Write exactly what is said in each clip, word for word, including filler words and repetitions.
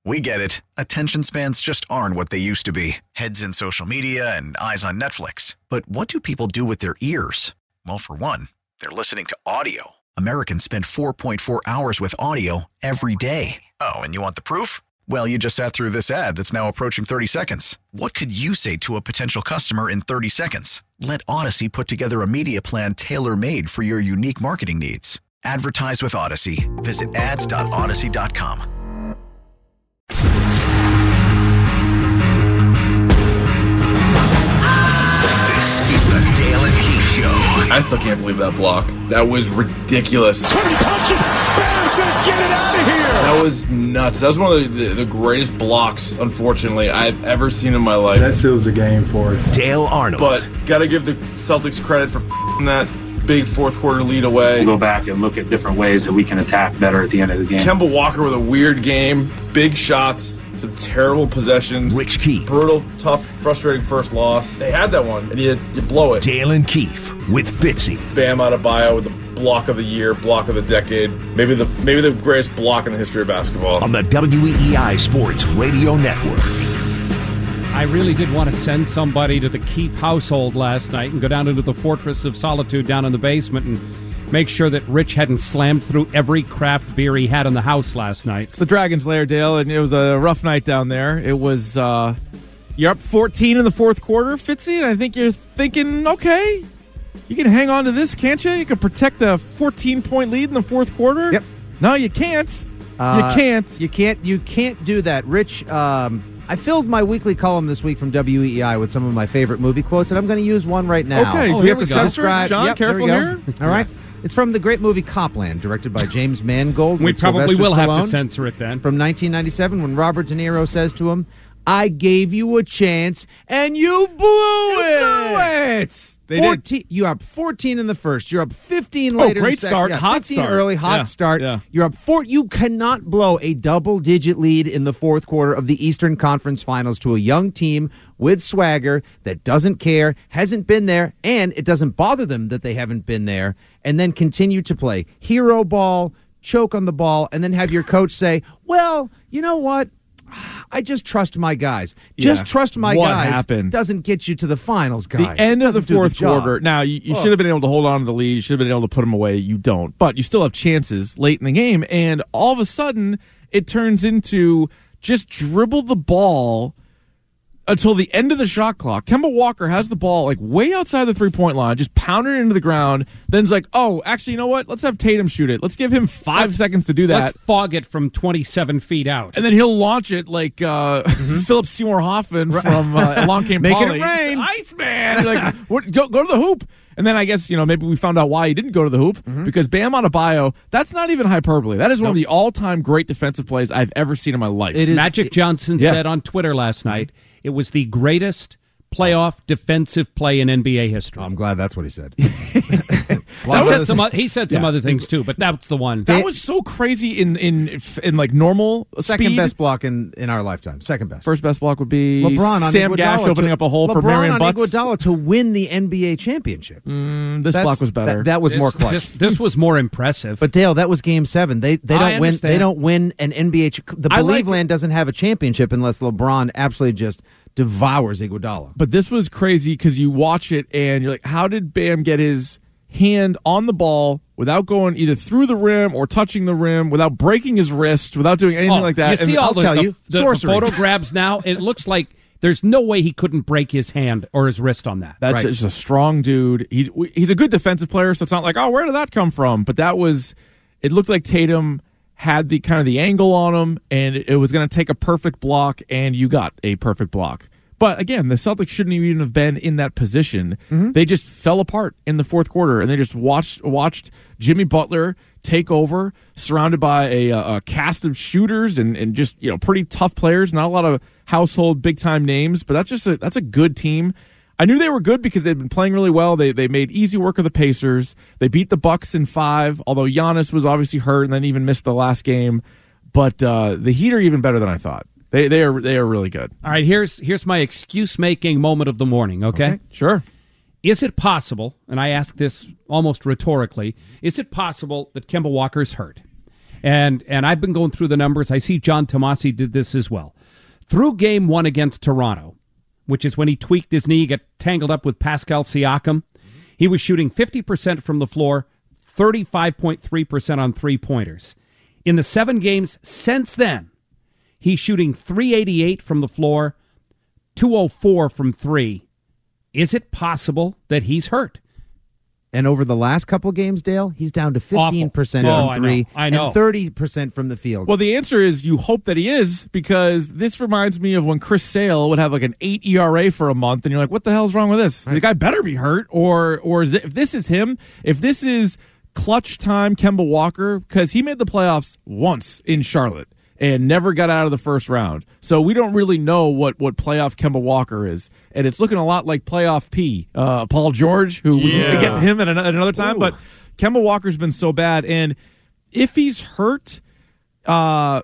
We get it. Attention spans just aren't what they used to be. Heads in social media and eyes on Netflix. But what do people do with their ears? Well, for one, they're listening to audio. Americans spend four point four hours with audio every day. Oh, and you want the proof? Well, you just sat through this ad that's now approaching thirty seconds. What could you say to a potential customer in thirty seconds? Let Odyssey put together a media plan tailor-made for your unique marketing needs. Advertise with Odyssey. Visit ads dot odyssey dot com. I still can't believe that block. That was ridiculous. Can he touch it? Banner says, get it out of here. That was nuts. That was one of the, the, the greatest blocks, unfortunately, I've ever seen in my life. That seals the game for us. Dale Arnold. But got to give the Celtics credit for that big fourth quarter lead away. We'll go back and look at different ways that we can attack better at the end of the game. Kemba Walker with a weird game, big shots, some terrible possessions. Rich Keefe. Brutal, tough, frustrating first loss. They had that one, and you, you blow it. Dale and Keefe with Fitzy. Bam Adebayo with the block of the year, block of the decade. Maybe the maybe the greatest block in the history of basketball. On the W E E I Sports Radio Network. I really did want to send somebody to the Keefe household last night and go down into the Fortress of Solitude down in the basement and make sure that Rich hadn't slammed through every craft beer he had in the house last night. It's the Dragon's Lair, Dale, and it was a rough night down there. It was, uh, you're up fourteen in the fourth quarter, Fitzy, and I think you're thinking, okay, you can hang on to this, can't you? You can protect a fourteen-point lead in the fourth quarter? Yep. No, you can't. Uh, you can't. You can't. You can't do that. Rich, um, I filled my weekly column this week from W E E I with some of my favorite movie quotes, and I'm going to use one right now. Okay, Oh, do we here have we to go. censor it? John, Yep, careful there we here. go. All right. It's from the great movie Copland, directed by James Mangold. We with probably Sylvester will have Stallone, to censor it then. From nineteen ninety-seven, when Robert De Niro says to him, I gave you a chance, and you blew You it! blew it! They did. fourteen, you're up fourteen in the first. You're up fifteen Oh, later. in great the second. start. Yeah, Hot fifteen start. early, hot Yeah, start. yeah. You're up four. You cannot blow a double-digit lead in the fourth quarter of the Eastern Conference Finals to a young team with swagger that doesn't care, hasn't been there, and it doesn't bother them that they haven't been there, and then continue to play hero ball, choke on the ball, and then have your coach say, well, you know what? I just trust my guys. Just Yeah. trust my What guys happened? doesn't get you to the finals, guys. The end It of the doesn't do fourth job. quarter. Now, you, you Oh. should have been able to hold on to the lead. You should have been able to put them away. You don't. But you still have chances late in the game. And all of a sudden, it turns into just dribble the ball until the end of the shot clock. Kemba Walker has the ball like way outside the three-point line, just pounding it into the ground. Then it's like, oh, actually, you know what? Let's have Tatum shoot it. Let's give him 5 Let's- seconds to do that. Let's fog it from twenty-seven feet out. And then he'll launch it like uh, Philip Seymour Hoffman from uh, Along Came Making Polly. it rain. Iceman! You're like, what, go, go to the hoop. And then I guess, you know, maybe we found out why he didn't go to the hoop, because Bam Adebayo, that's not even hyperbole. That is one of the all-time great defensive plays I've ever seen in my life. It is- Magic Johnson Yeah. said on Twitter last night it was the greatest playoff defensive play in N B A history. I'm glad that's what he said. he, said some, o- he said some Yeah. other things too, but that's the one. That was so crazy in in in like normal Second speed. best block in, in our lifetime. Second best. First best block would be LeBron on Sam Iguodala Gash opening to, up a hole LeBron for Marion on Butts. Iguodala to win the N B A championship. Mm, this That's- block was better. That, that was This- more clutch. This, this was more impressive. But Dale, that was Game Seven. They they I don't win. understand. They don't win an N B A. Ch- the I Believe like- Land doesn't have a championship unless LeBron absolutely just devours Iguodala. But this was crazy because you watch it and you're like, how did Bam get his hand on the ball without going either through the rim or touching the rim, without breaking his wrist, without doing anything Oh, like that? You see And all I'll the, tell the, you, the, the sorcery. photo grabs now? It looks like there's no way he couldn't break his hand or his wrist on that. That's Right. just a strong dude. He, he's a good defensive player, so it's not like, oh, where did that come from? But that was, it looked like Tatum had the kind of the angle on him, and it was going to take a perfect block, and you got a perfect block. But again, the Celtics shouldn't even have been in that position. Mm-hmm. They just fell apart in the fourth quarter, and they just watched watched Jimmy Butler take over, surrounded by a, a cast of shooters and, and just you know pretty tough players. Not a lot of household big time names, but that's just a, that's a good team. I knew they were good because they'd been playing really well. They they made easy work of the Pacers. They beat the Bucks in five, although Giannis was obviously hurt and then even missed the last game. But uh, the Heat are even better than I thought. They they are they are really good. All right, here's here's my excuse-making moment of the morning, okay? Okay. Sure. Is it possible, and I ask this almost rhetorically, is it possible that Kemba Walker's hurt? And and I've been going through the numbers. I see John Tomasi did this as well. Through game one against Toronto, which is when he tweaked his knee, got tangled up with Pascal Siakam, he was shooting fifty percent from the floor, thirty-five point three percent on three-pointers. In the seven games since then, he's shooting three eighty-eight from the floor, two oh four from three. Is it possible that he's hurt? And over the last couple games, Dale, he's down to fifteen percent oh, from three I know. I know. and thirty percent from the field. Well, the answer is you hope that he is, because this reminds me of when Chris Sale would have like an eight E R A for a month, and you're like, what the hell's wrong with this? Right. The guy better be hurt, or or is it, if this is him, if this is clutch time Kemba Walker, because he made the playoffs once in Charlotte and never got out of the first round. So we don't really know what, what playoff Kemba Walker is. And it's looking a lot like playoff P. Uh, Paul George, who yeah. we get to him at another time. Ooh. But Kemba Walker's been so bad. And if he's hurt, uh, I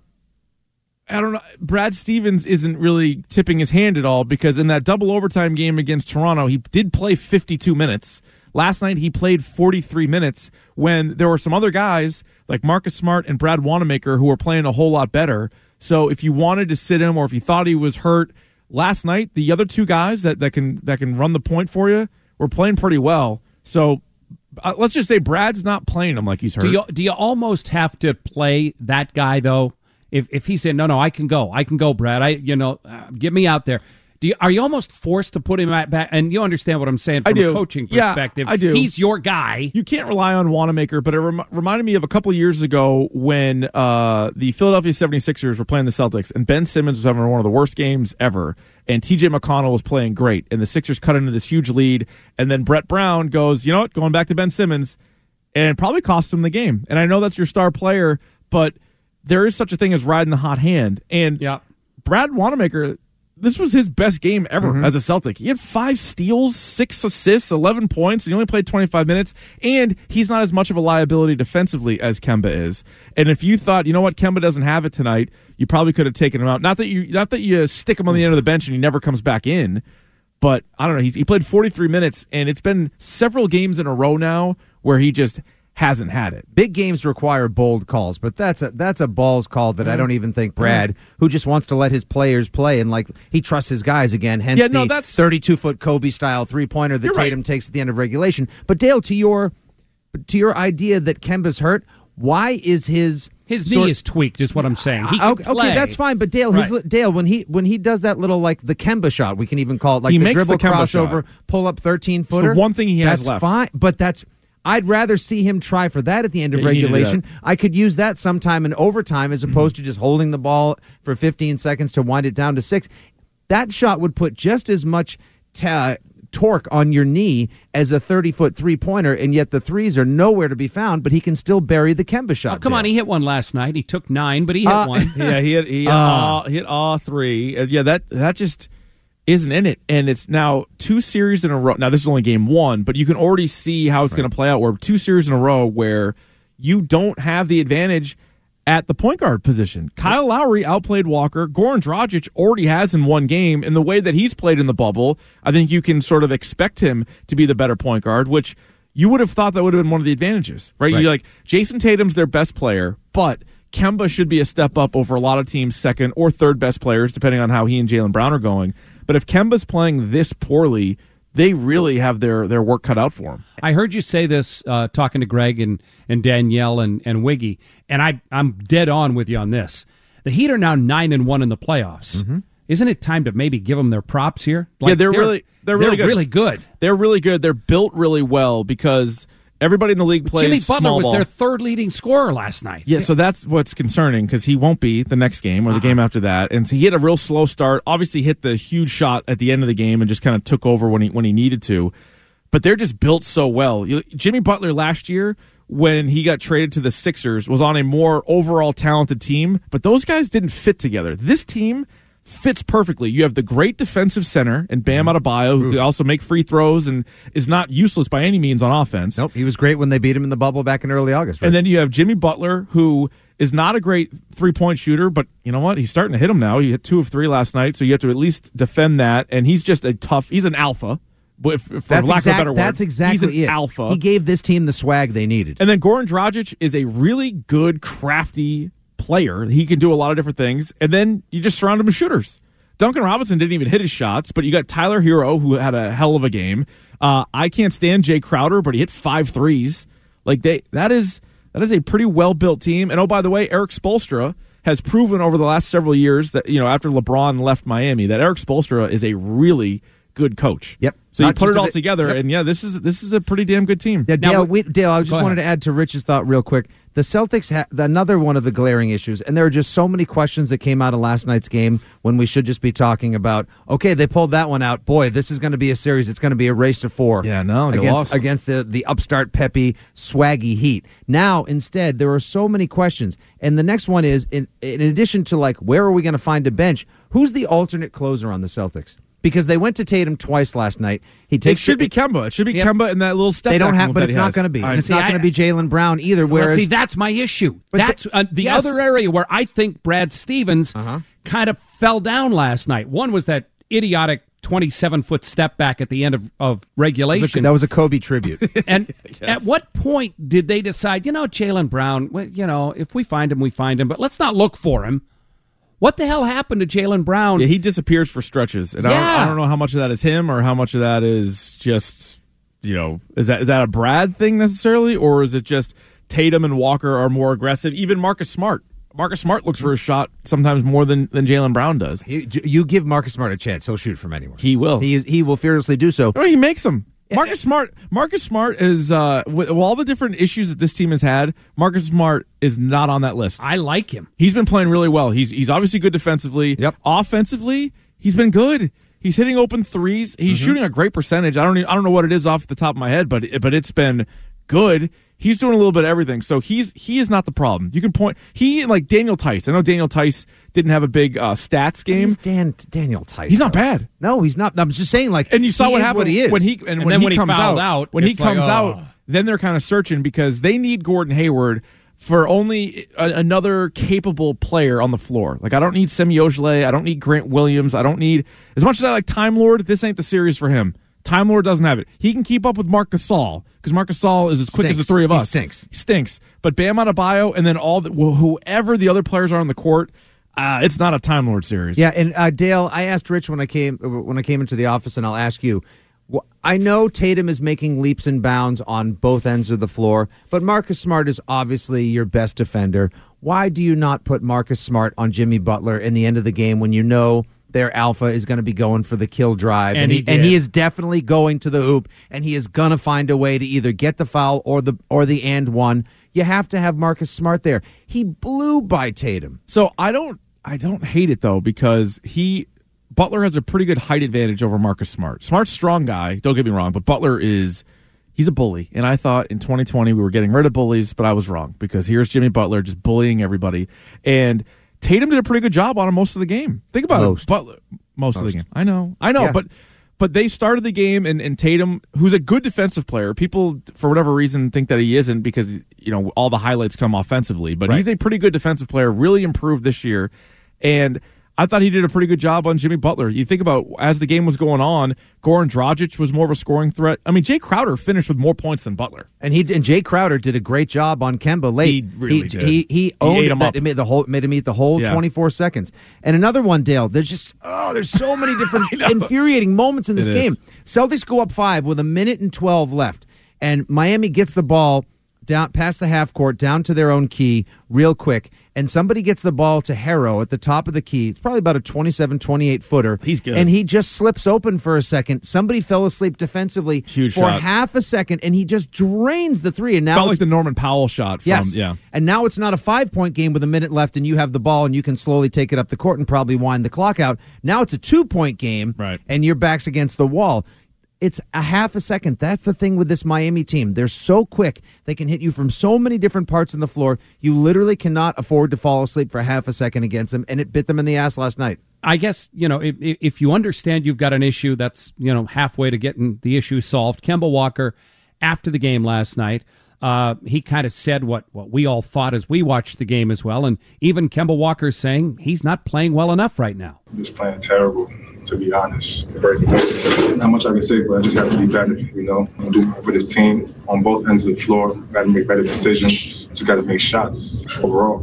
don't know, Brad Stevens isn't really tipping his hand at all, because in that double overtime game against Toronto, he did play fifty-two minutes. Last night, he played forty-three minutes when there were some other guys like Marcus Smart and Brad Wanamaker who were playing a whole lot better. So if you wanted to sit him, or if you thought he was hurt, last night, the other two guys that, that can that can run the point for you were playing pretty well. So uh, let's just say Brad's not playing him like he's hurt. Do you, do you almost have to play that guy, though? If if he said, no, no, I can go. I can go, Brad. I you know, uh, get me out there. Do you, are you almost forced to put him at back? And you understand what I'm saying from a coaching perspective. Yeah, I do. He's your guy. You can't rely on Wanamaker, but it rem- reminded me of a couple years ago when uh, the Philadelphia seventy-sixers were playing the Celtics, and Ben Simmons was having one of the worst games ever, and T J McConnell was playing great, and the Sixers cut into this huge lead, and then Brett Brown goes, you know what, going back to Ben Simmons, and it probably cost him the game. And I know that's your star player, but there is such a thing as riding the hot hand. And yeah. Brad Wanamaker, this was his best game ever mm-hmm. as a Celtic. He had five steals, six assists, eleven points, and he only played twenty-five minutes, and he's not as much of a liability defensively as Kemba is. And if you thought, you know what, Kemba doesn't have it tonight, you probably could have taken him out. Not that you not that you stick him on the end of the bench and he never comes back in, but I don't know. He, he played forty-three minutes, and it's been several games in a row now where he just hasn't had it. Big games require bold calls, but that's a that's a balls call that mm. I don't even think Brad, mm. who just wants to let his players play, and like he trusts his guys again, hence yeah, no, the thirty-two-foot Kobe-style three-pointer that Tatum right. takes at the end of regulation. But Dale, to your to your idea that Kemba's hurt, why is his his sort, knee is tweaked? Is what I'm saying. He can okay, play. okay, that's fine. But Dale, his, right. Dale, when he when he does that little like the Kemba shot, we can even call it like he the dribble the crossover, shot. pull up thirteen footer. It's the one thing he has that's left. Fine, but that's. I'd rather see him try for that at the end of yeah, regulation. I could use that sometime in overtime as opposed to just holding the ball for fifteen seconds to wind it down to six. That shot would put just as much t- torque on your knee as a thirty-foot three-pointer, and yet the threes are nowhere to be found, but he can still bury the Kemba shot. Oh, come there. on, he hit one last night. He took nine, but he hit uh, one. Yeah, he hit, he hit, uh, all, hit all three. Uh, yeah, that that just isn't in it, and it's now two series in a row. Now this is only game one, but you can already see how it's right. going to play out. Where two series in a row where you don't have the advantage at the point guard position. Kyle Lowry outplayed Walker. Goran Dragic already has in one game. In the way that he's played in the bubble, I think you can sort of expect him to be the better point guard, which you would have thought that would have been one of the advantages, right? right. You like Jason Tatum's their best player, but Kemba should be a step up over a lot of teams' second or third best players, depending on how he and Jaylen Brown are going. But if Kemba's playing this poorly, they really have their, their work cut out for him. I heard you say this uh, talking to Greg and, and Danielle and, and Wiggy, and I, I'm dead on with you on this. The Heat are now nine and one in the playoffs. Mm-hmm. Isn't it time to maybe give them their props here? Like, yeah, they're, they're really they're really they're good. really good. They're really good. They're built really well because everybody in the league plays Jimmy Butler small was ball. their third leading scorer last night. Yeah, so that's what's concerning because he won't be the next game or the uh-huh. game after that. And so he had a real slow start. Obviously hit the huge shot at the end of the game and just kind of took over when he when he needed to. But they're just built so well. Jimmy Butler last year, when he got traded to the Sixers, was on a more overall talented team, but those guys didn't fit together. This team fits perfectly. You have the great defensive center and Bam Adebayo, who can also make free throws and is not useless by any means on offense. Nope, he was great when they beat him in the bubble back in early August. Right? And then you have Jimmy Butler, who is not a great three-point shooter, but you know what? He's starting to hit them now. He hit two of three last night, so you have to at least defend that. And he's just a tough – he's an alpha. But for that's lack exact, of a better word, that's exactly he's an it. alpha. He gave this team the swag they needed. And then Goran Dragic is a really good, crafty player. He can do a lot of different things. And then you just surround him with shooters. Duncan Robinson didn't even hit his shots, but you got Tyler Hero, who had a hell of a game. Uh, I can't stand Jay Crowder, but he hit five threes. Like they, that is that is a pretty well built team. And oh, by the way, Eric Spoelstra has proven over the last several years that, you know, after LeBron left Miami, that Eric Spoelstra is a really good coach. Yep. So Not you put it all bit, together, yep. and yeah, this is this is a pretty damn good team. Yeah, Dale, Now, we, Dale, I just wanted ahead. to add to Rich's thought real quick. The Celtics have another one of the glaring issues, and there are just so many questions that came out of last night's game when we should just be talking about, okay, they pulled that one out. Boy, this is going to be a series. It's going to be a race to four. Yeah, no, they against, lost. against the, the upstart, peppy, swaggy Heat. Now, instead, there are so many questions. And the next one is, in, in addition to, like, where are we going to find a bench, who's the alternate closer on the Celtics? Because they went to Tatum twice last night. He takes It should be Kemba. It should be Yep. Kemba in that little step. They don't back have, move but that it's he not has. going to be. I- And it's See, not I- going to be Jaylen Brown either. Whereas, well, see, that's my issue. But That's the- uh, the yes. other area where I think Brad Stevens Uh-huh. kind of fell down last night. One was that idiotic twenty-seven foot step back at the end of, of regulation. that was a Kobe tribute. And at what point did they decide, you know, Jaylen Brown, well, you know, if we find him, we find him, but let's not look for him. What the hell happened to Jaylen Brown? Yeah, he disappears for stretches, and I, don't, Yeah. I don't know how much of that is him or how much of that is just, you know, is that is that a Brad thing necessarily, or is it just Tatum and Walker are more aggressive? Even Marcus Smart, Marcus Smart looks for a shot sometimes more than than Jaylen Brown does. You, you give Marcus Smart a chance; he'll shoot from anywhere. He will. He he will fearlessly do so. I mean, he makes them. Marcus Smart. Marcus Smart is uh, with, with all the different issues that this team has had. Marcus Smart is not on that list. I like him. He's been playing really well. He's he's obviously good defensively. Yep. Offensively, he's been good. He's hitting open threes. He's shooting a great percentage. I don't even, I don't know what it is off the top of my head, but but it's been good. He's doing a little bit of everything. So he's he is not the problem. You can point he like Daniel Tice. I know Daniel Tice didn't have a big uh, stats game. He's Dan Daniel Tice. He's not though. bad. No, he's not. I'm just saying, like, And you saw he what is happened What he is when he and, And when then he when he comes fouled out, out, when he it's like, comes oh. out, then they're kind of searching because they need Gordon Hayward for only a, another capable player on the floor. Like I don't need Semi Ojeleye, I don't need Grant Williams, I don't need as much as I like Time Lord. This ain't the series for him. Time Lord doesn't have it. He can keep up with Marc Gasol because Marc Gasol is as quick Stinks. as the three of He us. stinks. He stinks. But Bam Adebayo and then all the, wh- whoever the other players are on the court, uh, it's not a Time Lord series. Yeah, and uh, Dale, I asked Rich when I came when I came into the office, and I'll ask you. Wh- I know Tatum is making leaps and bounds on both ends of the floor, but Marcus Smart is obviously your best defender. Why do you not put Marcus Smart on Jimmy Butler in the end of the game when you know their alpha is going to be going for the kill drive, And and, he he, and did. he is definitely going to the hoop, and he is going to find a way to either get the foul or the or the and one. You have to have Marcus Smart there. He blew by Tatum. So I don't I don't hate it though because he Butler has a pretty good height advantage over Marcus Smart. Smart's a strong guy, don't get me wrong, but Butler is he's a bully. And I thought in twenty twenty we were getting rid of bullies, but I was wrong because here's Jimmy Butler just bullying everybody. And Tatum did a pretty good job on him most of the game. Think about Most. it. Butler most, of the Most. game. I know. I know, Yeah. but but they started the game and, and Tatum, who's a good defensive player, people for whatever reason think that he isn't because you know all the highlights come offensively, but Right. he's a pretty good defensive player, really improved this year. And I thought he did a pretty good job on Jimmy Butler. You think about as the game was going on, Goran Dragic was more of a scoring threat. I mean, Jay Crowder finished with more points than Butler. And he and Jay Crowder did a great job on Kemba late. He really he, did. He, he owned ate him that- up. It made the whole made him eat the whole Yeah. twenty-four seconds. And another one, Dale. There's just oh, there's so many different infuriating moments in this It game. is. Celtics go up five with a minute and twelve left, and Miami gets the ball down past the half court, down to their own key, real quick. And somebody gets the ball to Harrow at the top of the key. It's probably about a twenty-seven, twenty-eight footer. He's good. And he just slips open for a second. Somebody fell asleep defensively Huge for shot. half a second, and he just drains the three. And now Felt it's like the Norman Powell shot from Yes. yeah. And now it's not a five-point game with a minute left and you have the ball and you can slowly take it up the court and probably wind the clock out. Now it's a two-point game Right. and your back's against the wall. It's a half a second. That's the thing with this Miami team. They're so quick. They can hit you from so many different parts on the floor. You literally cannot afford to fall asleep for half a second against them, and it bit them in the ass last night. I guess, you know, if, if you understand you've got an issue that's, you know, halfway to getting the issue solved. Kemba Walker, after the game last night, uh, he kind of said what, what we all thought as we watched the game as well. And even Kemba Walker saying he's not playing well enough right now. Just playing terrible. to be honest. There's not much I can say, but I just have to be better, you know. I'm doing for this team on both ends of the floor. Got to make better decisions. Just got to make shots overall.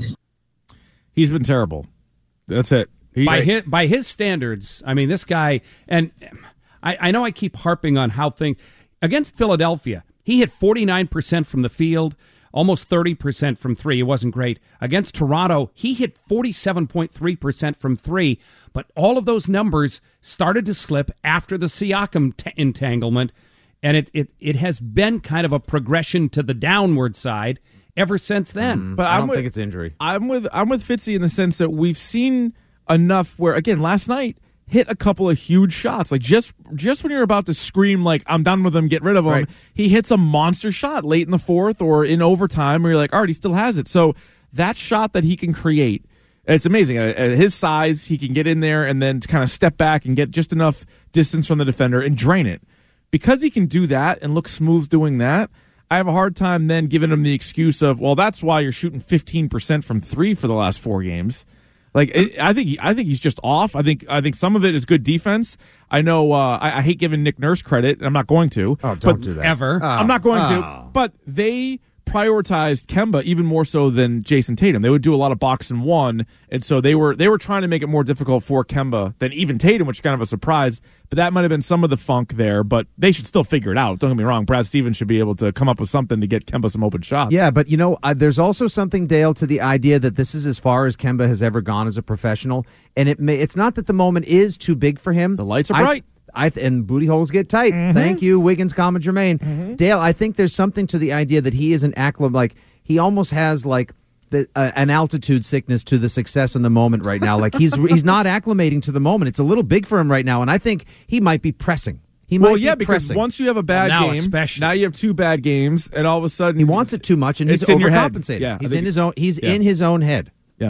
He's been terrible. That's it. He, by I, his, by his standards, I mean, this guy, and I, I know I keep harping on how things, against Philadelphia, he hit forty-nine percent from the field, almost thirty percent from three. It wasn't great. Against Toronto, he hit forty-seven point three percent from three, but all of those numbers started to slip after the Siakam t- entanglement, and it, it, it has been kind of a progression to the downward side ever since then. Mm, but I I'm don't with, think it's injury. I'm with I'm with Fitzy in the sense that we've seen enough where, again, last night hit a couple of huge shots. Like just just when you're about to scream like I'm done with him, get rid of him, Right. he hits a monster shot late in the fourth or in overtime where you're like, all right, he still has it. So that shot that he can create, it's amazing. At, at his size, he can get in there and then kind of step back and get just enough distance from the defender and drain it. Because he can do that and look smooth doing that, I have a hard time then giving him the excuse of, well, that's why you're shooting fifteen percent from three for the last four games. Like it, I think, he, I think he's just off. I think, I think some of it is good defense. I know. Uh, I, I hate giving Nick Nurse credit, and I'm not going to. Oh, don't but do that ever. Oh. I'm not going oh. to. But they prioritized Kemba even more so than Jason Tatum. They would do a lot of box and one, and so they were they were trying to make it more difficult for Kemba than even Tatum, which is kind of a surprise. But that might have been some of the funk there. But they should still figure it out. Don't get me wrong. Brad Stevens should be able to come up with something to get Kemba some open shots. Yeah, but you know, uh, there's also something, Dale, to the idea that this is as far as Kemba has ever gone as a professional, and it may, it's not that the moment is too big for him. The lights are I, bright. I, and booty holes get tight. Mm-hmm. Thank you, Wiggins, comma Jermaine. Mm-hmm. Dale, I think there's something to the idea that he is an acclim, like he almost has like the, uh, an altitude sickness to the success in the moment right now. Like he's he's not acclimating to the moment. It's a little big for him right now, and I think he might be pressing. He might Well, yeah, be because pressing. once you have a bad Well, now game, especially. now you have two bad games, and all of a sudden he wants it too much, and he's it's in your head. overcompensating. Yeah, I he's think- in his own. He's yeah. in his own head. Yeah.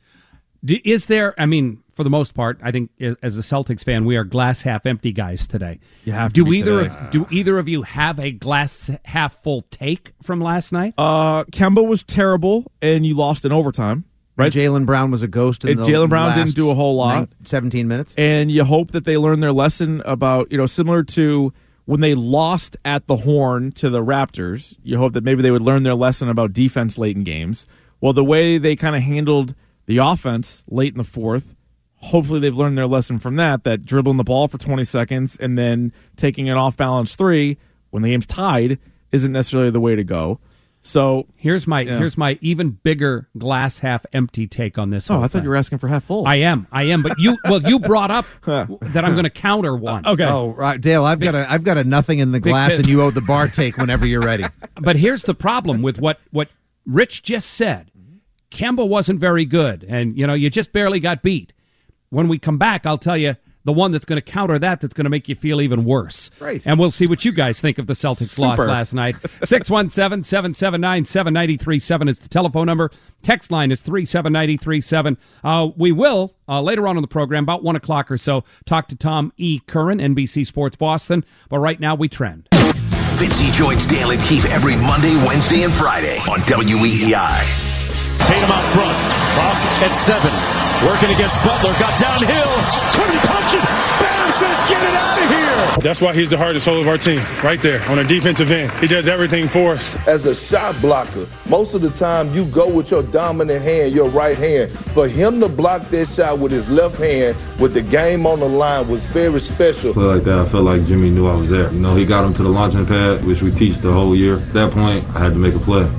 D- Is there, I mean, for the most part, I think as as a Celtics fan, we are glass half empty guys today. You have to do be either today. of do either of you have a glass half full take from last night? Uh, Kemba was terrible, and you lost in overtime, right? Jaylen Brown was a ghost in And the Jaylen Brown didn't last do a whole lot. nine- seventeen minutes. And you hope that they learn their lesson about, you know, similar to when they lost at the Horn to the Raptors. You hope that maybe they would learn their lesson about defense late in games. Well, the way they kind of handled the offense late in the fourth, hopefully they've learned their lesson from that, that dribbling the ball for twenty seconds and then taking an off-balance three when the game's tied isn't necessarily the way to go. So Here's my Yeah. here's my even bigger glass half empty take on this. Oh, whole I thought thing. you were asking for half full. I am, I am, but you well, you brought up that I'm going to counter one. okay. Oh, right, Dale. I've got a I've got a nothing in the glass, kid. and you owe the bar take whenever you're ready. But here's the problem with what what Rich just said. Kemba wasn't very good, and you know you just barely got beat. When we come back, I'll tell you the one that's going to counter that that's going to make you feel even worse. Right. And we'll see what you guys think of the Celtics' loss Super. last night. six one seven, seven seven nine, seven nine three seven is the telephone number. Text line is three seven nine three seven. Uh, we will, uh, later on in the program, about one o'clock or so, talk to Tom E. Curran, N B C Sports Boston. But right now, we trend. Fitzy joins Dale and Keefe every Monday, Wednesday, and Friday on W E E I. Tatum out front. Clock at seven. Working against Butler. Got downhill. Couldn't punch it. Bam says, get it out of here. That's why he's the hardest soul of our team, right there on our defensive end. He does everything for us. As a shot blocker, most of the time you go with your dominant hand, your right hand. For him to block that shot with his left hand with the game on the line was very special. Play like that, I felt like Jimmy knew I was there. You know, he got him to the launching pad, which we teach the whole year. At that point, I had to make a play.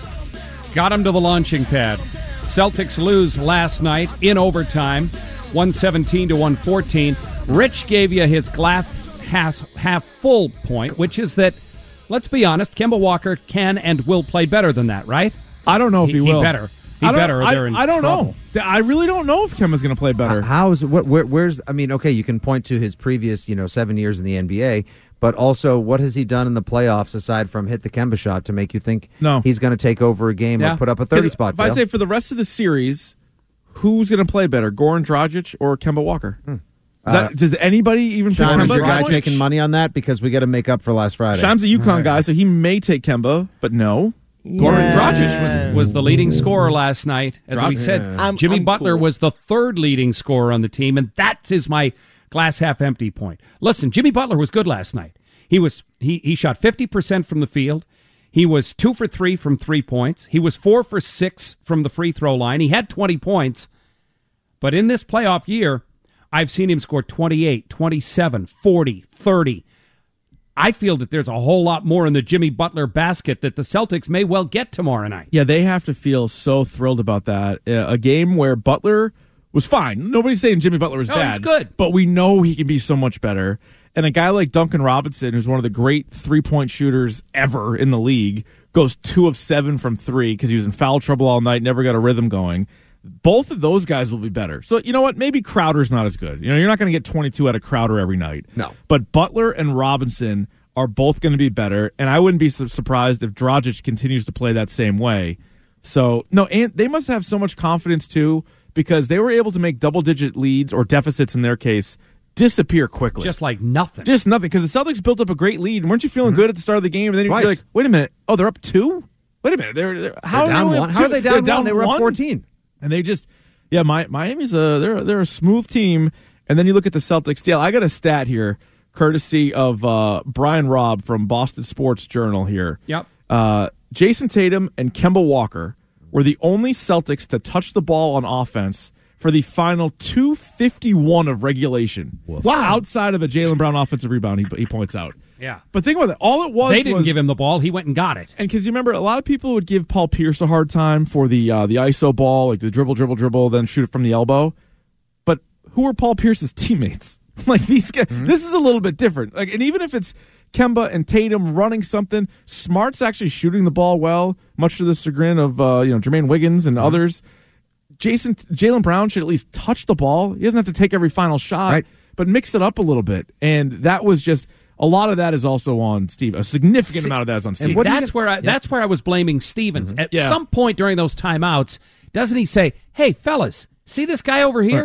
Got him to the launching pad. Celtics lose last night in overtime, one seventeen to one fourteen. Rich gave you his glass half, half full point, which is that, let's be honest, Kemba Walker can and will play better than that, right? I don't know if he, He, will. he better. He I don't- better. or I, they're in I don't trouble. know. I really don't know if Kemba's going to play better. How is what? Where, where's? I mean, okay, you can point to his previous, you know, seven years in the N B A, but also what has he done in the playoffs aside from hit the Kemba shot to make you think No. he's going to take over a game Yeah. or put up a thirty 'Cause spot? If I Dale? say for the rest of the series, who's going to play better, Goran Dragic or Kemba Walker? Is that, Uh, does anybody even pick Sean, Kemba? is your at guy that point? taking money on that because we got to make up for last Friday? Sham's a UConn guy, so he may take Kemba, but no. Goran Dragic was was the leading scorer last night. As we Dragic. said, I'm- Jimmy I'm Butler cool. was the third leading scorer on the team, and that is my glass half empty point. Listen, Jimmy Butler was good last night. He was he he shot fifty percent from the field. He was two for three from three points. He was four for six from the free throw line. He had twenty points. But in this playoff year, I've seen him score twenty-eight, twenty-seven, forty, thirty. I feel that there's a whole lot more in the Jimmy Butler basket that the Celtics may well get tomorrow night. Yeah, they have to feel so thrilled about that. A game where Butler was fine. Nobody's saying Jimmy Butler was no, bad. He's good. But we know he can be so much better. And a guy like Duncan Robinson, who's one of the great three-point shooters ever in the league, goes two of seven from three because he was in foul trouble all night, never got a rhythm going. Both of those guys will be better. So, you know what? Maybe Crowder's not as good. You know, you're not going to get twenty-two out of Crowder every night. No. But Butler and Robinson are both going to be better, and I wouldn't be su- surprised if Dragic continues to play that same way. So, no, and they must have so much confidence, too, because they were able to make double-digit leads, or deficits in their case, disappear quickly. Just like nothing. Just nothing, because the Celtics built up a great lead, and weren't you feeling Mm-hmm. good at the start of the game? And then you're Twice. like, wait a minute, oh, they're up two? Wait a minute, they're, they're how They're are down they only one. up How two? are they down They're one? down They were up one? fourteen. And they just, yeah, my, Miami's a they're they're a smooth team. And then you look at the Celtics. Dale, I got a stat here, courtesy of uh, Brian Robb from Boston Sports Journal here. Yep. Uh, Jason Tatum and Kemba Walker were the only Celtics to touch the ball on offense for the final two fifty-one of regulation. Wow! Outside of a Jaylen Brown offensive rebound, he, he points out. Yeah. But think about that. All it was They didn't was, give him the ball. He went and got it. and because you remember, a lot of people would give Paul Pierce a hard time for the uh, the I S O ball, like the dribble, dribble, dribble, then shoot it from the elbow. But who are Paul Pierce's teammates? Like these guys, mm-hmm. This is a little bit different. Like, and even if it's Kemba and Tatum running something, Smart's actually shooting the ball well, much to the chagrin of uh, you know Jermaine Wiggins and mm-hmm. others. Jason Jaylen Brown should at least touch the ball. He doesn't have to take every final shot, right. but mix it up a little bit. And that was just. A lot of that is also on Steve. A significant See, amount of that is on Steve. See, that's you, where I, yeah. that's where I was blaming Stevens. Mm-hmm. At yeah. some point during those timeouts, doesn't he say, "Hey, fellas, see this guy over here? Right.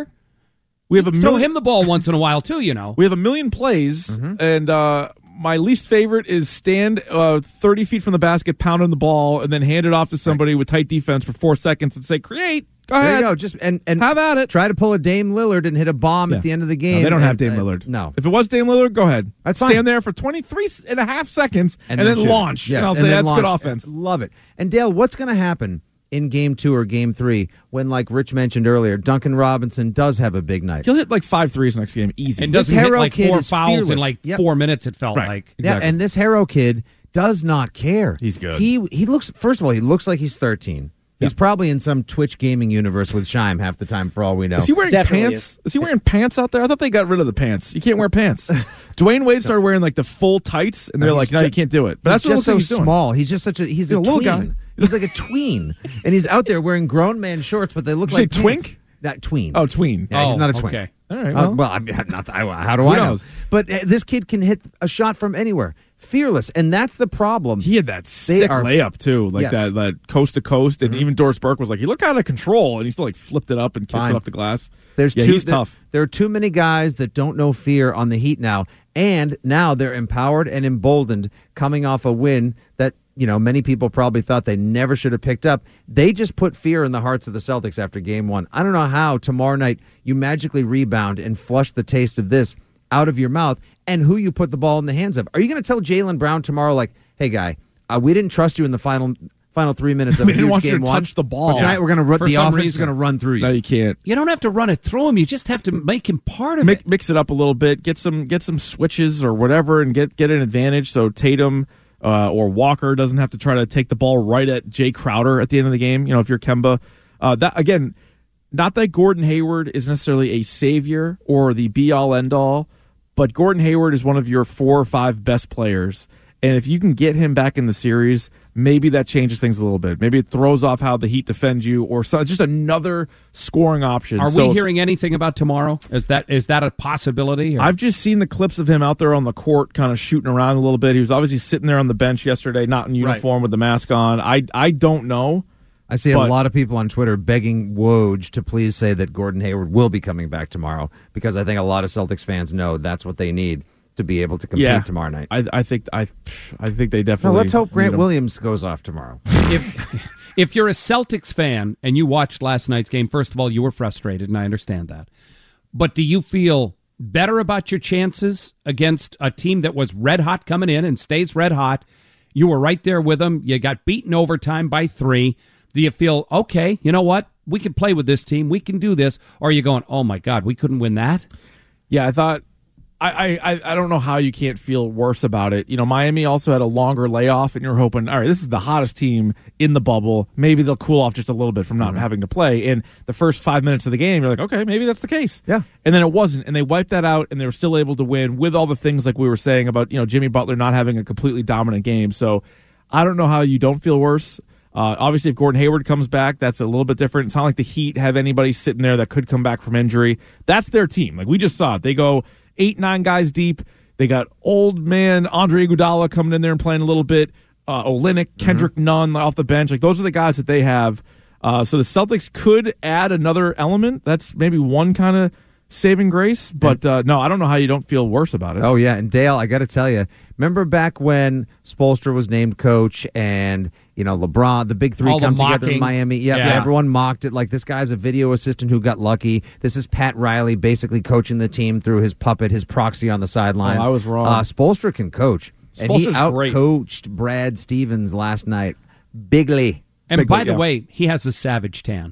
We have a throw million, him the ball once in a while too." You know, we have a million plays, mm-hmm. and uh, my least favorite is stand uh, thirty feet from the basket, pounding the ball, and then hand it off to somebody right. with tight defense for four seconds and say, "Create." Go there ahead. you go. Just and, and have at it. Try to pull a Dame Lillard and hit a bomb yeah. at the end of the game. No, they don't and, have Dame uh, Lillard. No. If it was Dame Lillard, go ahead. That's Stand fine. there for twenty-three and a half seconds and, and then, then launch. Yes. And I'll and say that's launch. good offense. Love it. And Dale, what's going to happen in game two or game three when, like Rich mentioned earlier, Duncan Robinson does have a big night? He'll hit like five threes next game. Easy. And doesn't hit like four fouls fearless. in like yep. four minutes, it felt right. like. Exactly. Yeah, and this Harrow kid does not care. He's good. He he looks, first of all, he looks like he's thirteen. He's yep. probably in some Twitch gaming universe with Shime half the time, for all we know. Is he wearing Definitely pants? Is. is he wearing pants out there? I thought they got rid of the pants. You can't wear pants. Dwayne Wade started wearing like the full tights, and they're no, like, "No, ju- you can't do it." But that's he's what just it so looks like he's doing. small. He's just such a he's, he's a, a little tween. guy. He's like a tween, and he's out there wearing grown man shorts, but they look Did you like say pants. twink? Not tween. Oh, tween. Yeah, he's Oh, not a twink. okay. All right. Uh, Well, well, I mean, not the, how do Who I know? knows? But uh, this kid can hit a shot from anywhere. Fearless, and that's the problem. he had that sick are- layup too, like Yes. that, that coast to coast, and Mm-hmm. even Doris Burke was like, "He looked out of control," and he still like flipped it up and kissed Fine. it off the glass. There's yeah, too, he's there, tough. There are too many guys that don't know fear on the Heat now, and now they're empowered and emboldened, coming off a win that you know many people probably thought they never should have picked up. They just put fear in the hearts of the Celtics after Game One. I don't know how tomorrow night you magically rebound and flush the taste of this out of your mouth, and who you put the ball in the hands of. Are you going to tell Jaylen Brown tomorrow, like, "Hey, guy, uh, we didn't trust you in the final final three minutes of We a didn't huge want you game to one. touch the ball. But tonight we're going to run For the some offense is reason. going to run through you." No, you can't. You don't have to run it through him. You just have to make him part of Mix, it. mix it up a little bit. Get some get some switches or whatever, and get get an advantage. So Tatum uh, or Walker doesn't have to try to take the ball right at Jay Crowder at the end of the game. You know, if you're Kemba, uh, that again, not that Gordon Hayward is necessarily a savior or the be all end all, but Gordon Hayward is one of your four or five best players. And if you can get him back in the series, maybe that changes things a little bit. Maybe it throws off how the Heat defend you, or so, just another scoring option. Are so we hearing anything about tomorrow? Is that is that a possibility? Or? I've just seen the clips of him out there on the court kind of shooting around a little bit. He was obviously sitting there on the bench yesterday, not in uniform, right, with the mask on. I, I don't know. I see but, a lot of people on Twitter begging Woj to please say that Gordon Hayward will be coming back tomorrow, because I think a lot of Celtics fans know that's what they need to be able to compete yeah, tomorrow night. I, I think I I think they definitely. No, let's hope Grant Williams goes off tomorrow. If if you're a Celtics fan and you watched last night's game, first of all, you were frustrated, and I understand that. But do you feel better about your chances against a team that was red hot coming in and stays red hot? You were right there with them. You got beaten overtime by three. Do you feel, okay, you know what? We can play with this team. We can do this. Or are you going, oh, my God, we couldn't win that? Yeah, I thought I, I, I don't know how you can't feel worse about it. You know, Miami also had a longer layoff, and you're hoping, all right, this is the hottest team in the bubble. Maybe they'll cool off just a little bit from not mm-hmm. having to play. And the first five minutes of the game, you're like, okay, maybe that's the case. Yeah. And then it wasn't, and they wiped that out, and they were still able to win with all the things like we were saying about, you know, Jimmy Butler not having a completely dominant game. So I don't know how you don't feel worse. Uh, obviously, if Gordon Hayward comes back, that's a little bit different. It's not like the Heat have anybody sitting there that could come back from injury. That's their team. Like we just saw it. They go eight, nine guys deep. They got old man Andre Iguodala coming in there and playing a little bit. Uh, Olynyk, Kendrick mm-hmm. Nunn off the bench. Like those are the guys that they have. Uh, so the Celtics could add another element. That's maybe one kind of saving grace. But uh, no, I don't know how you don't feel worse about it. Oh, yeah. And Dale, I got to tell you, remember back when Spoelstra was named coach and, you know, LeBron, the big three All come the together in Miami. Yep, yeah. Everyone mocked it. Like, this guy's a video assistant who got lucky. This is Pat Riley basically coaching the team through his puppet, his proxy on the sidelines. Oh, I was wrong. Uh, Spoelstra can coach. Spoelstra's and he great. out-coached Brad Stevens last night. Bigly. And Bigly, by the yeah. way, he has a savage tan.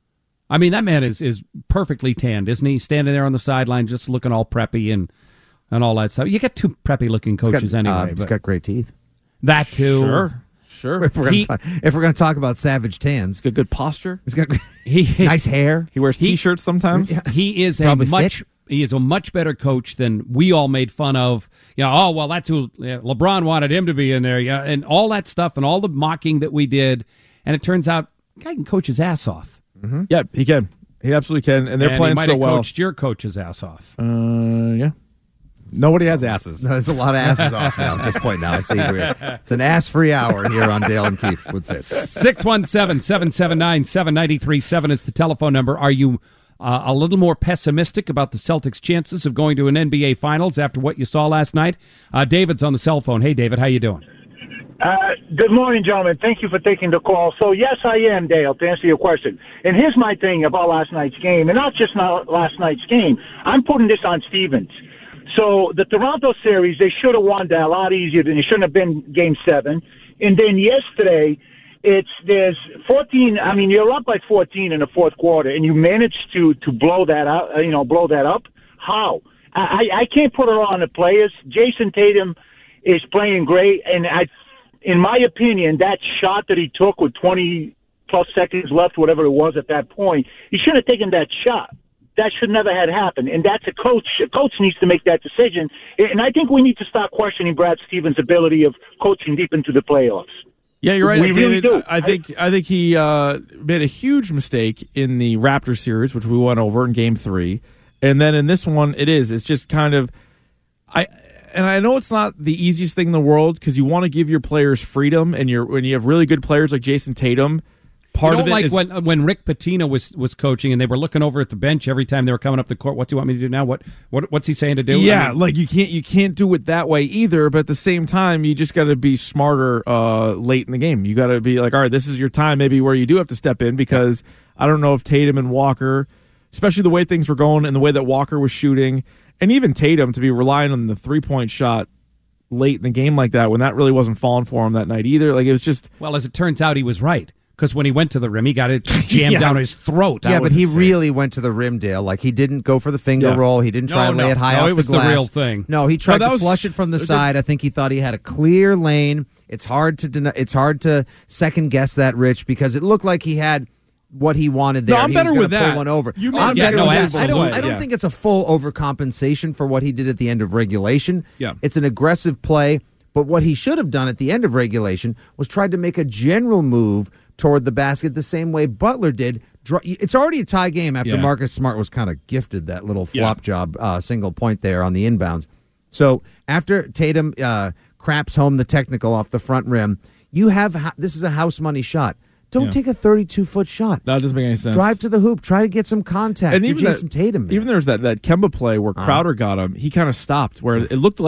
I mean, that man is is perfectly tanned, isn't he? Standing there on the sideline, just looking all preppy and and all that stuff. You get two preppy-looking coaches he's got, anyway. Uh, he's but got great teeth. That too. Sure, sure. If we're He- going to talk about savage tans, He's got good posture. he's got He nice hair. He wears He- T-shirts sometimes. He is a Probably much fit. he is a much better coach than we all made fun of. You know, oh well, that's who yeah, LeBron wanted him to be in there, yeah, and all that stuff and all the mocking that we did. And it turns out, the guy can coach his ass off. Mm-hmm. Yep, he can. He absolutely can, and they're and playing he might so have well. coached your coach's ass off. Uh, yeah. Nobody has asses. No, there's a lot of asses off now at this point now. I see we're, it's an ass-free hour here on Dale and Keefe with Fitz. six one seven, seven seven nine, seven nine three seven is the telephone number. Are you uh, a little more pessimistic about the Celtics' chances of going to an N B A Finals after what you saw last night? Uh, David's on the cell phone. Hey, David, how you doing? Uh, good morning, gentlemen. Thank you for taking the call. So, yes, I am, Dale, to answer your question. And here's my thing about last night's game, and not just not last night's game. I'm putting this on Stevens. So, the Toronto series, they should have won that a lot easier than it shouldn't have been game seven. And then yesterday, it's there's fourteen. I mean, you're up by fourteen in the fourth quarter, and you managed to to blow that out. You know, blow that up. How? I I can't put it on the players. Jason Tatum is playing great, and I. In my opinion, that shot that he took with twenty plus seconds left, whatever it was at that point, he shouldn't have taken that shot. That should never have happened. And that's a coach. A coach needs to make that decision. And I think we need to start questioning Brad Stevens' ability of coaching deep into the playoffs. Yeah, you're right. We really David, do. I think I think he uh, made a huge mistake in the Raptors series, which we went over in Game Three, and then in this one, it is. It's just kind of I. And I know it's not the easiest thing in the world because you want to give your players freedom, and you're when you have really good players like Jason Tatum. Part you don't of it like is, when when Rick Pitino was was coaching and they were looking over at the bench every time they were coming up the court. What do you want me to do now? What what what's he saying to do? Yeah, I mean, like you can't you can't do it that way either. But at the same time, you just got to be smarter uh, late in the game. You got to be like, all right, this is your time, maybe where you do have to step in because I don't know if Tatum and Walker, especially the way things were going and the way that Walker was shooting, and even Tatum to be relying on the three point shot late in the game like that when that really wasn't falling for him that night either. Like it was just well, as it turns out, he was right because when he went to the rim, he got it jammed Yeah. down his throat. Yeah, That but was he insane. really went to the rim, Dale. Like, he didn't go for the finger Yeah. roll. He didn't try No, to lay no. it high No, off it was the the glass. real thing. No, he tried No, that to was- flush it from the it- side. I think he thought he had a clear lane. It's hard to deny, it's hard to second guess that, Rich, because it looked like he had what he wanted there. No, I'm he better was with gonna that. Pull one over. You I'm yeah, better no, with that. I don't. absolutely, I don't yeah. think it's a full overcompensation for what he did at the end of regulation. Yeah. It's an aggressive play. But what he should have done at the end of regulation was tried to make a general move toward the basket the same way Butler did. It's already a tie game after Yeah. Marcus Smart was kind of gifted that little Yeah. flop job uh, single point there on the inbounds. So after Tatum uh, craps home the technical off the front rim, you have this is a house money shot. Don't Yeah. take a thirty-two foot shot. that doesn't make any sense. Drive to the hoop. Try to get some contact. And You're even Jason that, Tatum. man. even there's that that Kemba play where Crowder got him. He kind of stopped where it looked like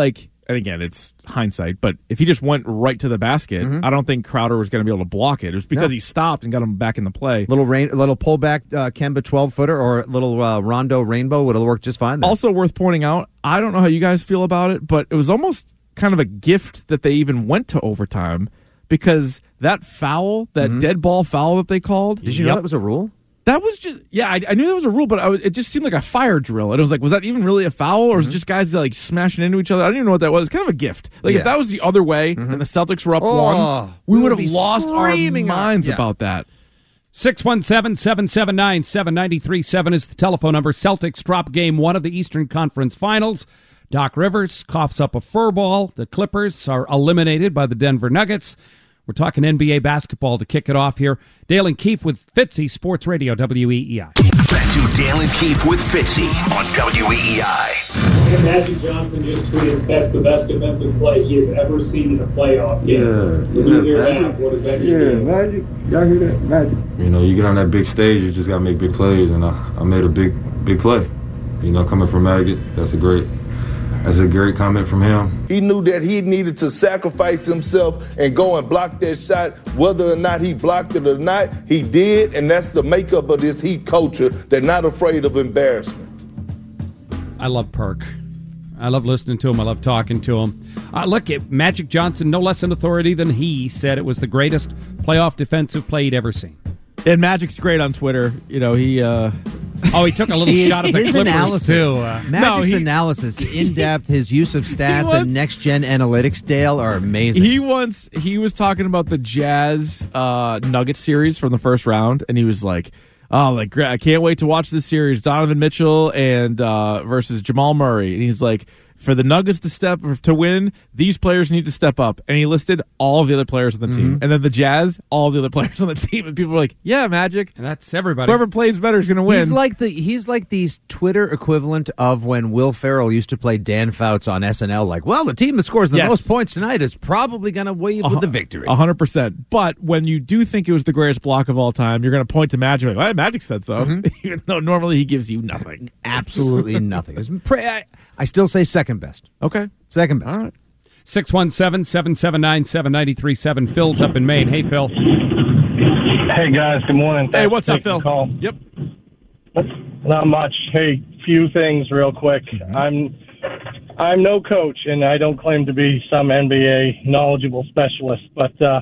and again, it's hindsight, but if he just went right to the basket, mm-hmm. I don't think Crowder was going to be able to block it. It was because no. he stopped and got him back in the play. Little rain, little pullback uh, Kemba twelve-footer or little uh, Rondo Rainbow would have worked just fine there. Also worth pointing out, I don't know how you guys feel about it, but it was almost kind of a gift that they even went to overtime because that foul, that mm-hmm. dead ball foul that they called. Did you yep. know that was a rule? That was just, yeah, I, I knew there was a rule, but I was, it just seemed like a fire drill. And it was like, was that even really a foul, or mm-hmm. was it just guys like smashing into each other? I didn't even know what that was. It's kind of a gift. Like, yeah. if that was the other way mm-hmm. and the Celtics were up oh, one, we would have lost our minds yeah. about that. six one seven, seven seven nine, seven nine three seven is the telephone number. Celtics drop game one of the Eastern Conference Finals. Doc Rivers coughs up a fur ball. The Clippers are eliminated by the Denver Nuggets. We're talking N B A basketball to kick it off here. Dale and Keefe with Fitzy, Sports Radio, W E E I. Back to Dale and Keefe with Fitzy on W E E I. And Magic Johnson just tweeted that's the best defensive play he has ever seen in a playoff game. Yeah. When yeah, you hear Magic. that, what does that mean? Yeah, Magic. Y'all hear that? Magic. You know, you get on that big stage, you just got to make big plays, and I, I made a big, big play. You know, coming from Magic, that's a great... That's a great comment from him. He knew that he needed to sacrifice himself and go and block that shot. Whether or not he blocked it or not, he did, and that's the makeup of this Heat culture. They're not afraid of embarrassment. I love Perk. I love listening to him. I love talking to him. Uh, look, at Magic Johnson, no less an authority than he, said it was the greatest playoff defensive play he'd ever seen. And Magic's great on Twitter. You know, he... Uh... Oh, he took a little shot at the his Clippers, analysis, too. Uh, Magic's no, he, analysis, in-depth, his use of stats once, and next-gen analytics, Dale, are amazing. He once, he was talking about the Jazz uh, Nuggets series from the first round, and he was like, oh, like I can't wait to watch this series, Donovan Mitchell and uh, versus Jamal Murray. And he's like, for the Nuggets to step to win, these players need to step up. And he listed all of the other players on the team. Mm-hmm. And then the Jazz, all of the other players on the team. And people were like, yeah, Magic. And that's everybody. Whoever plays better is going to win. He's like the he's like the Twitter equivalent of when Will Ferrell used to play Dan Fouts on S N L. Like, well, the team that scores the yes. most points tonight is probably going to wave uh, with the victory. A hundred percent. But when you do think it was the greatest block of all time, you're going to point to Magic. Like, well, Magic said so. Mm-hmm. Even though normally he gives you nothing. Absolutely nothing. I, I still say second best. Okay. Second best. All right. six one seven, seven seven nine, seven nine three seven. Phil's up in Maine. Hey, Phil. Hey, guys. Good morning. Hey, what's up, Phil? Call. Yep. Not much. Hey, few things real quick. Mm-hmm. I'm I'm no coach, and I don't claim to be some N B A knowledgeable specialist, but uh,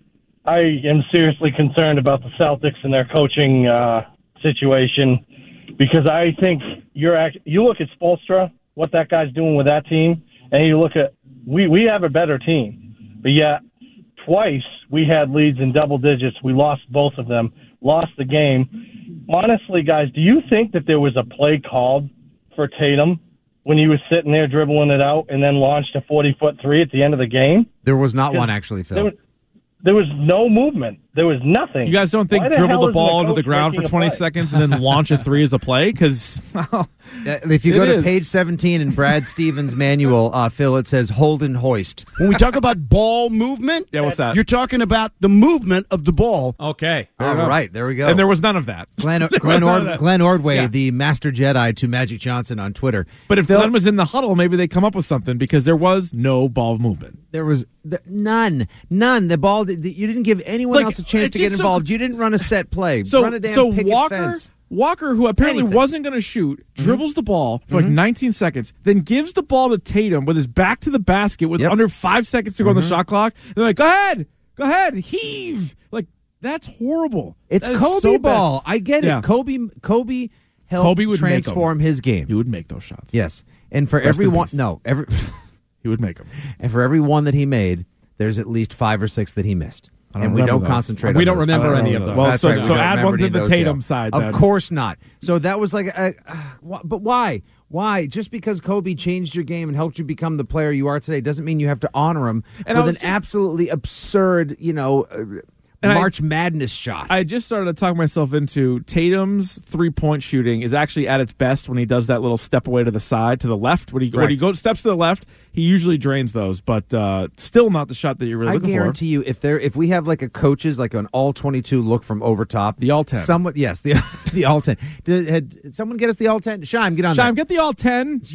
I am seriously concerned about the Celtics and their coaching uh, situation because I think you're act- you look at Spoelstra, what that guy's doing with that team, and you look at we we have a better team, but yet twice we had leads in double digits. We lost both of them, lost the game. Honestly, guys, do you think that there was a play called for Tatum when he was sitting there dribbling it out and then launched a forty-foot three at the end of the game? There was not one, actually, Phil. There was, there was no movement. There was nothing. You guys don't think Why the dribble hell the ball isn't into the ground for twenty seconds and then launch a three as a play? Because well, if you go it to is. page seventeen in Brad Stevens' manual, uh, Phil, it says hold and hoist. When we talk about ball movement, yeah, what's that? You're talking about the movement of the ball. Okay. All right, there we go. And there was none of that. Glenn, Glenn, Ord- that. Glenn Ordway, Yeah. the master Jedi to Magic Johnson on Twitter. But if Phil, Glenn was in the huddle, maybe they come up with something because there was no ball movement. There was th- none, none. The ball, the, you didn't give anyone Like, else a chance it's to get just so- involved. You didn't run a set play. So, run a damn so picket Walker, fence. Walker, who apparently Anything. wasn't going to shoot, dribbles Mm-hmm. the ball for like Mhm. nineteen seconds, then gives the ball to Tatum with his back to the basket with Yep. under five seconds to go on the Mhm. shot clock. They're like, go ahead, go ahead, heave. Like, that's horrible. It's That is Kobe so bad. ball. I get it. Yeah. Kobe, Kobe helped Kobe would make 'em. transform his game. He would make those shots. Yes, and for Rest every in one, peace. no, every, He would make them. and for every one that he made, there's at least five or six that he missed. I don't And we remember don't those. concentrate We on don't those. remember I don't any know of those. Well, That's so, right, we so don't add remember one any to of the those, Tatum Dale. side. Of then. course not. So that was like, uh, uh, wh- but why? Why? Just because Kobe changed your game and helped you become the player you are today doesn't mean you have to honor him And I with an was just- absolutely absurd, you know, uh, And I- March Madness shot. I just started to talk myself into Tatum's three-point shooting is actually at its best when he does that little step away to the side, to the left. When he when he Correct. goes steps to the left, he usually drains those, but uh, still not the shot that you're really I looking guarantee you, if there, if we have like a coaches like an all twenty-two look from over top, the all ten, someone, yes, the the all ten. Did, had, did someone get us the all ten? Shime, get on for. Shime, that. get the all ten.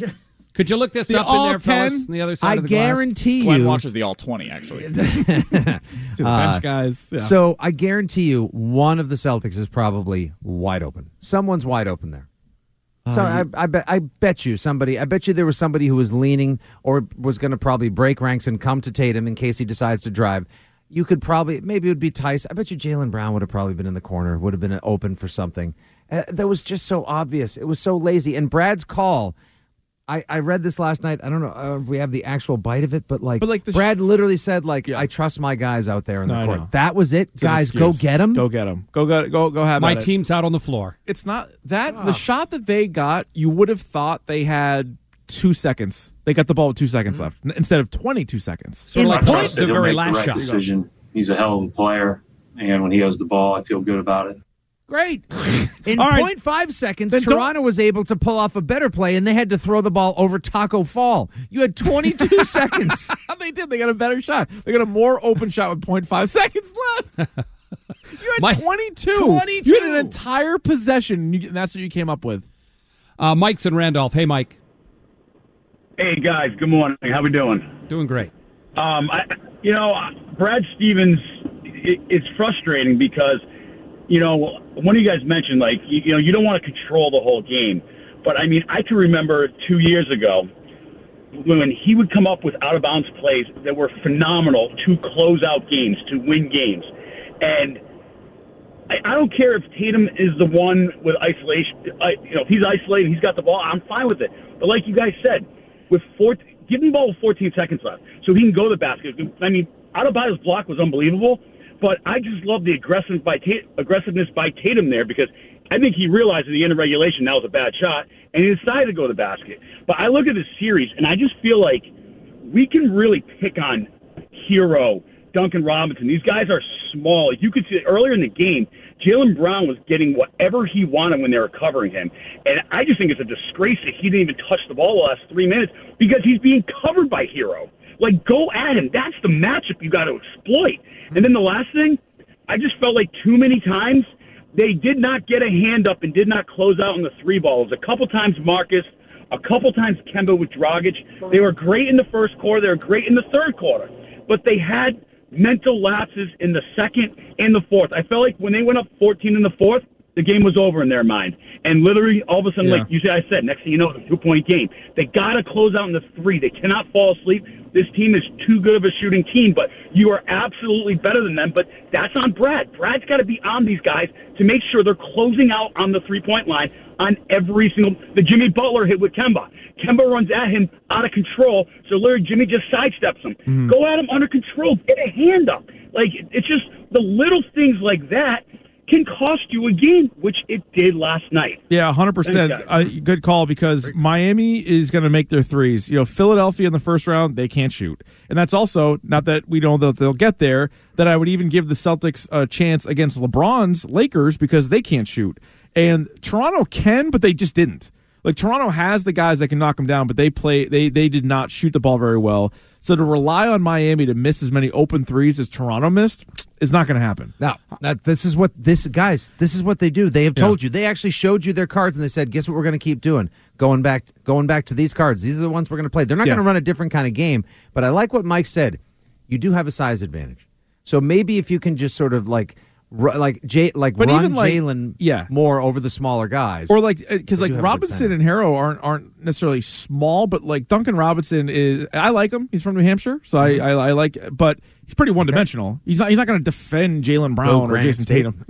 Could you look this The up in there, all fellas, on the other side I of the glass? guarantee Glenn you. watches the all twenty, actually. The Uh, bench guys. Yeah. So I guarantee you, one of the Celtics is probably wide open. Someone's wide open there. So Uh, I, I bet I bet you somebody. I bet you there was somebody who was leaning or was going to probably break ranks and come to Tatum in case he decides to drive. You could probably maybe it would be Tice. I bet you Jaylen Brown would have probably been in the corner. Would have been open for something. Uh, that was just so obvious. It was so lazy. And Brad's call. I, I read this last night. I don't know uh, if we have the actual bite of it, but like, But like the sh- Brad literally said, like, I trust my guys out there in No, the I court. know. That was it, It's an guys. Go excuse. get him. Go get him. Go go go go have My at it. team's out on the floor. It's not that the shot that they got. You would have thought they had two seconds. They got the ball with two seconds left n- instead of twenty-two seconds. So like I point trust the that he'll very make the last right shot. decision. He's a hell of a player, and when he has the ball, I feel good about it. Great. In All right. point five seconds, Then don't- Toronto was able to pull off a better play, and they had to throw the ball over Taco Fall. You had twenty-two seconds. They did. They got a better shot. They got a more open shot with point five seconds left. You had My- twenty-two. twenty-two. You had an entire possession, and, you, and that's what you came up with. Uh, Mike's in Randolph. Hey, Mike. Hey guys, good morning. How we doing? Doing great. Um, I, you know, Brad Stevens. It, it's frustrating because, you know, one of you guys mentioned like you, you know you don't want to control the whole game, but I mean I can remember two years ago when he would come up with out of bounds plays that were phenomenal to close out games, to win games, and I, I don't care if Tatum is the one with isolation. I, you know, if he's isolated, he's got the ball. I'm fine with it. But like you guys said, with four, give him the ball with fourteen seconds left, so he can go to the basket. I mean, out of bounds block was unbelievable, but I just love the aggressiveness by Tatum, aggressiveness by Tatum there because I think he realized at the end of regulation that was a bad shot, and he decided to go to the basket. But I look at this series, and I just feel like we can really pick on Hero, Duncan Robinson. These guys are small. You could see earlier in the game, Jaylen Brown was getting whatever he wanted when they were covering him. And I just think it's a disgrace that he didn't even touch the ball the last three minutes because he's being covered by Hero. Like, go at him. That's the matchup you got to exploit. And then the last thing, I just felt like too many times they did not get a hand up and did not close out on the three balls. A couple times Marcus, a couple times Kemba with Dragic. They were great in the first quarter. They were great in the third quarter. But they had mental lapses in the second and the fourth. I felt like when they went up fourteen in the fourth, the game was over in their mind. And literally, all of a sudden, Yeah. like you said, I said, next thing you know, it's a two-point game. They got to close out in the three. They cannot fall asleep. This team is too good of a shooting team, but you are absolutely better than them. But that's on Brad. Brad's got to be on these guys to make sure they're closing out on the three-point line on every single – the Jimmy Butler hit with Kemba. Kemba runs at him out of control, so literally Jimmy just sidesteps him. Mm-hmm. Go at him under control. Get a hand up. Like, it's just the little things like that can cost you a game, which it did last night. Yeah, one hundred percent. Thanks, guys. Uh, good call because Miami is going to make their threes. You know, Philadelphia in the first round, they can't shoot. And that's also, not that we know that they'll get there, that I would even give the Celtics a chance against LeBron's Lakers because they can't shoot. And Toronto can, but they just didn't. Like, Toronto has the guys that can knock them down, but they play they they did not shoot the ball very well. So to rely on Miami to miss as many open threes as Toronto missed is not going to happen. Now, now, this is what this guys. This is what they do. They have told you. They actually showed you their cards, and they said, "Guess what we're going to keep doing? Going back, going back to these cards. These are the ones we're going to play. They're not Yeah. going to run a different kind of game." But I like what Mike said. You do have a size advantage, so maybe if you can just sort of like, ru- like Jay, like But run even, like, Jalen, yeah. more over the smaller guys, Or like, because They like do have a good Robinson center. and Harrow aren't aren't necessarily small, but like Duncan Robinson is. I like him. He's from New Hampshire, so Mm-hmm. I, I I like. But he's pretty one dimensional. He's not he's not going to defend Jalen Brown or Granite Jason State. Tatum.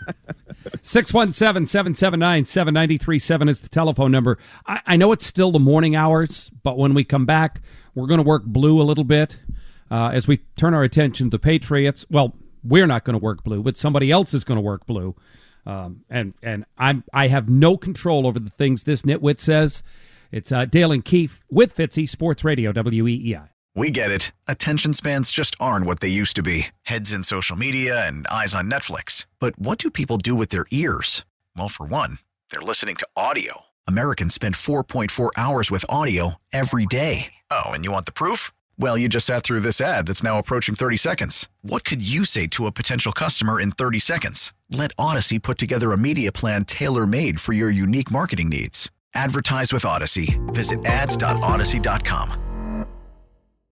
six one seven, seven seven nine, seven nine three seven is the telephone number. I, I know it's still the morning hours, but when we come back, we're going to work blue a little bit uh, as we turn our attention to the Patriots. Well, we're not going to work blue, but somebody else is going to work blue. Um, and and I'm I have no control over the things this nitwit says. It's uh, Dale and Keefe with Fitzy, Sports Radio, W E E I. We get it. Attention spans just aren't what they used to be. Heads in social media and eyes on Netflix. But what do people do with their ears? Well, for one, they're listening to audio. Americans spend four point four hours with audio every day. Oh, and you want the proof? Well, you just sat through this ad that's now approaching thirty seconds. What could you say to a potential customer in thirty seconds? Let Odyssey put together a media plan tailor-made for your unique marketing needs. Advertise with Odyssey. Visit ads dot odyssey dot com.